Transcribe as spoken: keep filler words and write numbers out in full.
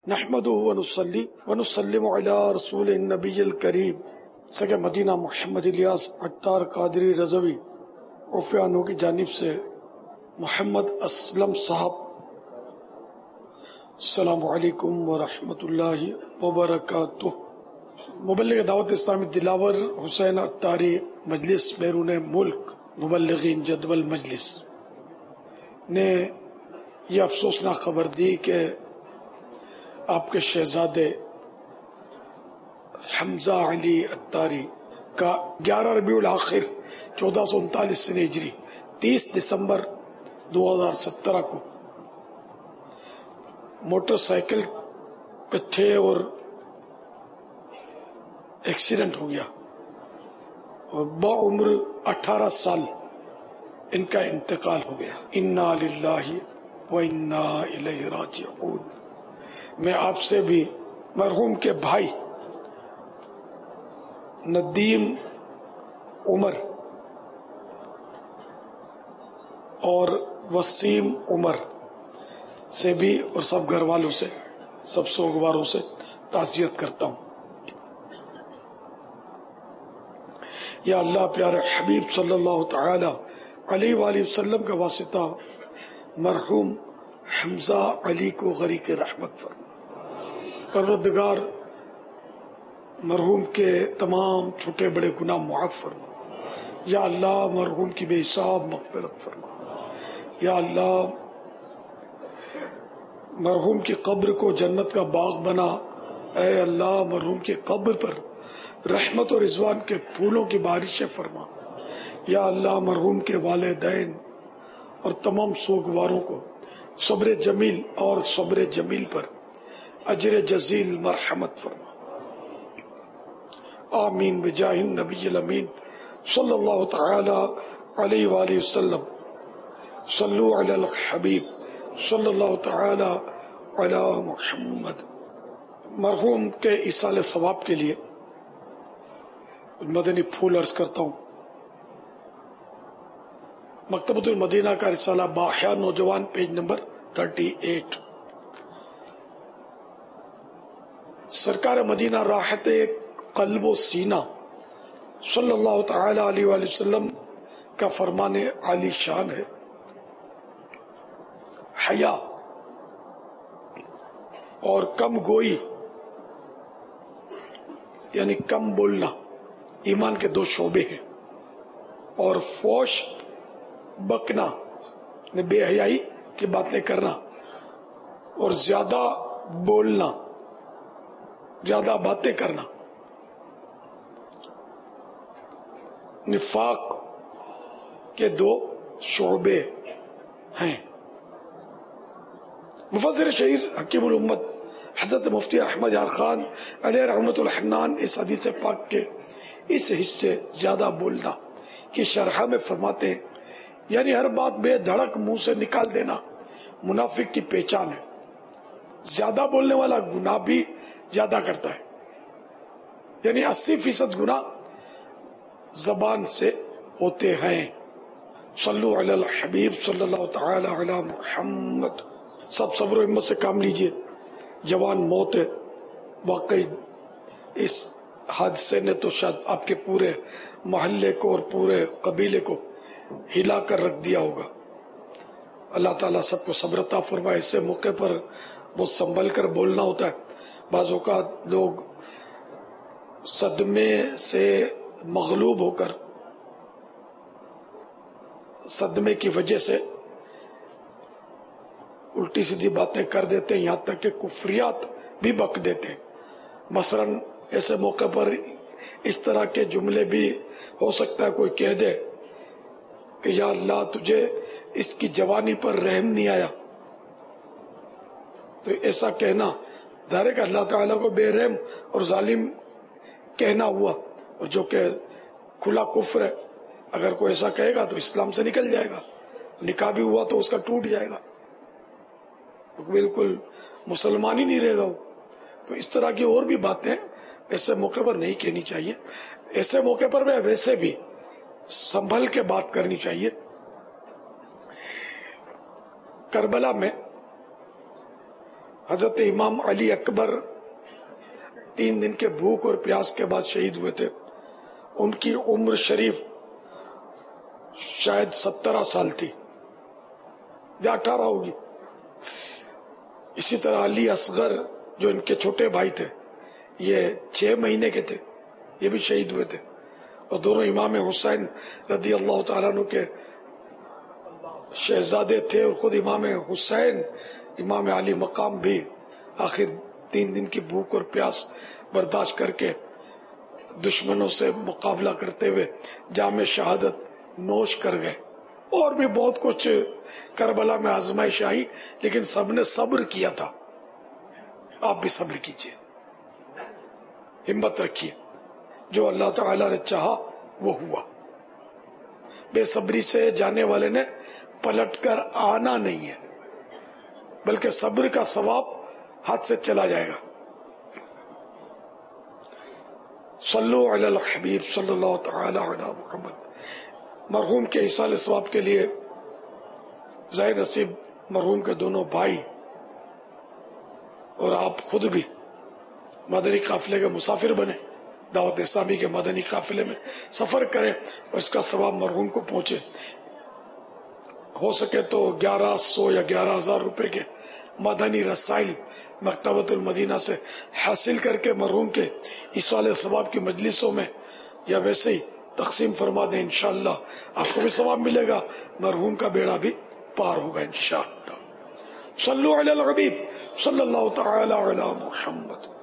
نحمده ونصلي ونسلم على رسول النبی الکریم سگے مدینہ محمد الیاس عطار قادری رضوی عفیانو کی جانب سے محمد اسلم صاحب السلام علیکم ورحمۃ اللہ وبرکاتہ۔ مبلغ دعوت اسلامی دلاور حسین عطاری مجلس بیرون ملک مبلغین جدول مجلس نے یہ افسوسناک خبر دی کہ آپ کے شہزادے حمزہ علی عطاری کا گیارہ ربیع الاخر چودہ سو انتالیس سے ہجری تیس دسمبر دو ہزار سترہ کو موٹر سائیکل پہ تھے اور ایکسیڈنٹ ہو گیا اور بعمر اٹھارہ سال ان کا انتقال ہو گیا۔ انا للہ و انا الیہ راجعون۔ میں آپ سے بھی مرحوم کے بھائی ندیم عمر اور وسیم عمر سے بھی اور سب گھر والوں سے سب سوگواروں سے تعزیت کرتا ہوں۔ یا اللہ پیارے حبیب صلی اللہ تعالی علیہ وآلہ وسلم کا واسطہ مرحوم حمزہ علی کو غریق رحمت فرما۔ پروردگار مرحوم کے تمام چھوٹے بڑے گناہ معاف فرما۔ یا اللہ مرحوم کی بے حساب مغفرت فرما۔ یا اللہ مرحوم کی قبر کو جنت کا باغ بنا۔ اے اللہ مرحوم کی قبر پر رحمت اور رضوان کے پھولوں کی بارشیں فرما۔ یا اللہ مرحوم کے والدین اور تمام سوگواروں کو صبر جمیل اور صبر جمیل پر اجر جزیل مرحمت فرما۔ آمین بجاہ النبی الامین صلی اللہ تعالی علیہ وآلہ وسلم۔ صلو علی الحبیب صلی اللہ تعالی علی محمد۔ مرحوم کے ایصال ثواب کے لیے مدنی پھول عرض کرتا ہوں۔ مکتبۃ المدینہ کا رسالہ باحیا نوجوان پیج نمبر تھرٹی ایٹ۔ سرکار مدینہ راحت قلب و سینہ صلی اللہ تعالی علیہ وآلہ وسلم کا فرمان عالی شان ہے، حیا اور کم گوئی یعنی کم بولنا ایمان کے دو شعبے ہیں، اور فوش بکنا بے حیائی کی باتیں کرنا اور زیادہ بولنا زیادہ باتیں کرنا نفاق کے دو شعبے ہیں۔ مفسر شہیر حکیم الامت حضرت مفتی احمد یار خان علیہ رحمت الحنان اس حدیث پاک کے اس حصے زیادہ بولنا کی شرح میں فرماتے ہیں، یعنی ہر بات بے دھڑک منہ سے نکال دینا منافق کی پہچان ہے۔ زیادہ بولنے والا گناہ بھی زیادہ کرتا ہے، یعنی اسی فیصد گناہ زبان سے ہوتے ہیں۔ صلو علی الحبیب صلی اللہ تعالی علی محمد۔ سب صبر و ہمت سے کام لیجئے، جوان موت ہے۔ واقعی اس حادثے نے تو شاید آپ کے پورے محلے کو اور پورے قبیلے کو ہلا کر رکھ دیا ہوگا۔ اللہ تعالیٰ سب کو صبر عطا فرمائے۔ ایسے موقع پر بہت سنبھل کر بولنا ہوتا ہے۔ بعض اوقات لوگ صدمے سے مغلوب ہو کر صدمے کی وجہ سے الٹی سیدھی باتیں کر دیتے ہیں، یہاں تک کہ کفریات بھی بک دیتے ہیں۔ مثلا ایسے موقع پر اس طرح کے جملے بھی ہو سکتا ہے کوئی کہہ دے کہ یا اللہ تجھے اس کی جوانی پر رحم نہیں آیا، تو ایسا کہنا ظاہر ہے کہ اللہ تعالیٰ کو بے رحم اور ظالم کہنا ہوا، اور جو کہ کھلا کفر ہے۔ اگر کوئی ایسا کہے گا تو اسلام سے نکل جائے گا، نکاح بھی ہوا تو اس کا ٹوٹ جائے گا، بالکل مسلمان ہی نہیں رہے گا وہ۔ تو اس طرح کی اور بھی باتیں ایسے موقع پر نہیں کہنی چاہیے۔ ایسے موقع پر بھی ویسے بھی سنبھل کے بات کرنی چاہیے۔ کربلا میں حضرت امام علی اکبر تین دن کے بھوک اور پیاس کے بعد شہید ہوئے تھے. ان کی عمر شریف شاید سترہ سال تھی یا اٹھارہ ہوگی. اسی طرح علی اصغر جو ان کے چھوٹے بھائی تھے یہ چھ مہینے کے تھے، یہ بھی شہید ہوئے تھے. اور دونوں امام حسین رضی اللہ تعالیٰ عنہ کے شہزادے تھے، اور خود امام حسین امام علی مقام بھی آخر تین دن کی بھوک اور پیاس برداشت کر کے دشمنوں سے مقابلہ کرتے ہوئے جام شہادت نوش کر گئے. اور بھی بہت کچھ کربلا میں آزمائش آئی، لیکن سب نے صبر کیا تھا. آپ بھی صبر کیجیے، ہمت رکھیے. جو اللہ تعالی نے چاہا وہ ہوا. بے صبری سے جانے والے نے پلٹ کر آنا نہیں ہے، بلکہ صبر کا ثواب ہاتھ سے چلا جائے گا. صلو علی الحبیب صلی اللہ تعالی علی محمد. مرحوم کے ایصال ثواب کے لیے ظاہر نصیب مرحوم کے دونوں بھائی اور آپ خود بھی مدنی قافلے کے مسافر بنے، دعوت اسلامی کے مدنی قافلے میں سفر کریں اور اس کا ثواب مرحوم کو پہنچے. ہو سکے تو گیارہ سو یا گیارہ ہزار روپے کے مدنی رسائل مکتبۃ المدینہ سے حاصل کر کے مرحوم کے ایصال ثواب کی مجلسوں میں یا ویسے ہی تقسیم فرما دیں. انشاءاللہ آپ کو بھی ثواب ملے گا، مرحوم کا بیڑا بھی پار ہوگا انشاءاللہ. صلو علی الحبیب صلی اللہ تعالی علی محمد.